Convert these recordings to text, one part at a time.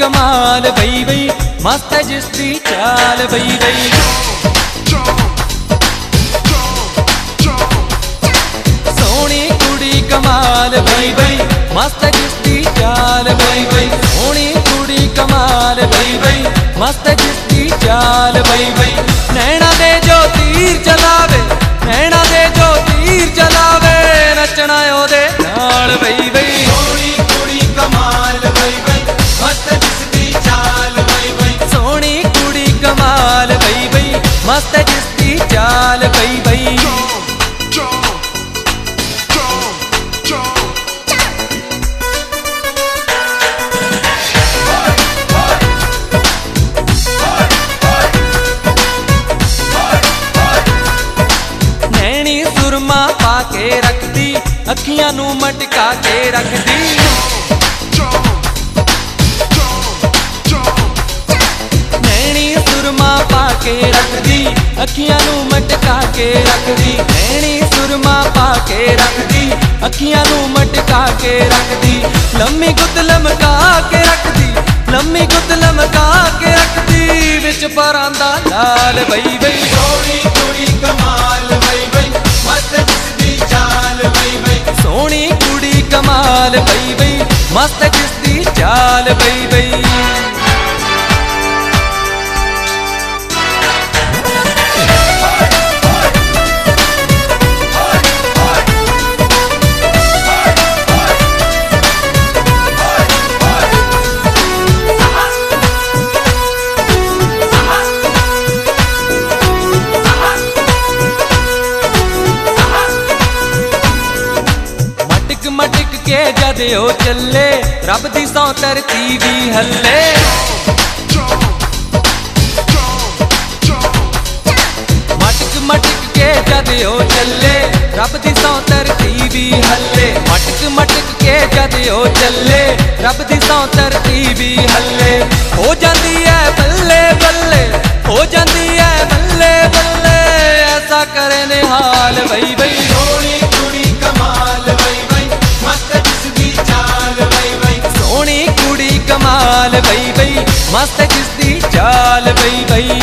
कमाल बई बई, मस्त है जिसदी चाल बई बई। सोहनी कुड़ी कमाल बई बई, मस्त है जिसदी चाल बई बई। सोहनी कुड़ी कमाल बई बई, मस्त है जिसदी चाल बई बई। नैना दे जो तीर चलावे, नैना दे जो तीर चलावे, नचना ओदे नाल बई बई। सोहनी कुड़ी कमाल बई बई, मस्त जिसदी चाल बई बई। सोहनी कुड़ी कमाल बई बई, मस्त है जिसदी चाल बई बई। नैनी सुरमा पाके रखदी, अखियां नू मटका के रखदी। नैनी सुरमा पाके रखदी, अखियां नू मटका के रखदी। नैनी सुरमा पाके रखदी, अखियां नू मटका के रखदी। लम्मी गुत लमका के रखदी, लम्मी गुत लमका के रखदी, विच परांदा लाल बई बई। सोहनी कुड़ी कमाल बई बई, मस्त जिसदी चाल बई बई। सोहनी कुड़ी कमाल बई बई, मस्त जिसदी चाल बई बई। मटक के जद ओ चले, रब दी सौ धरती भी हल्ले। मटक के जद ओ चले, रब दी सौ धरती भी हल्ले। मटक के जद ओ चले, रब दी सौ धरती भी हल्ले। हो जाती है बल्ले बल्ले, हो जाती है बल्ले बल्ले, ऐसा करे ने हाल बई बई। सोहनी कुड़ी कमाल बई बई, मस्त जिसदी चाल बई बई। सोहनी कुड़ी कमाल बई बई, मस्त जिसदी चाल बई बई।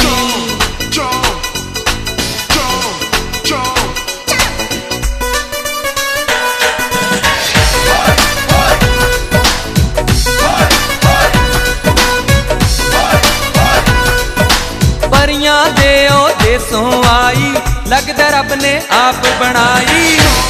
परियां दे ओ देसों आई, लगदा रब ने आप बनाई।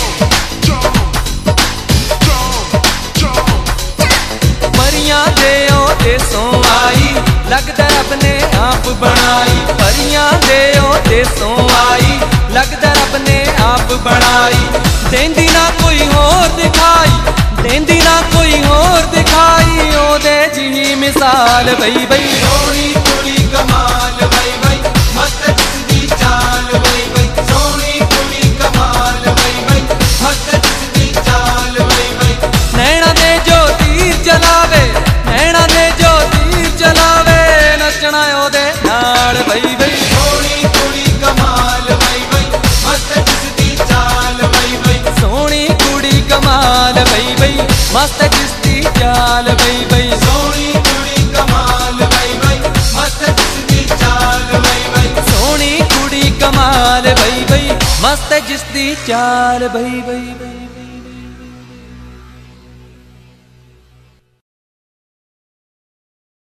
परियां दे ओ देसों आई, लगदा रब ने आप बनाई। परियां दे ओ देसों आई, लगदा रब ने आप बनाई। देंदी ना कोई होर दिखाई, देंदी ना कोई होर दिखाई, ओदे जी मिसाल बई बई। सोहनी कुड़ी कमाल बई बई, मस्त जिसदी चाल बई बई। सोहनी कुड़ी कमाल बई बई, मस्त जिसदी चाल बई बई। नैना दे जो तीर चलावे, नैना दे जो तीर चलावे, नचना ओदे नाल बई बई। सोहनी कुड़ी कमाल बई बई, मस्त जिसदी चाल बई बई। सोहनी कुड़ी कमाल बई बई, मस्त जिसदी चाल बई बई। सोहनी कुड़ी कमाल बई बई, मस्त जिसदी चाल बई बई। सोहनी कुड़ी कमाल बई बई, मस्त जिसदी चाल बई बई बई।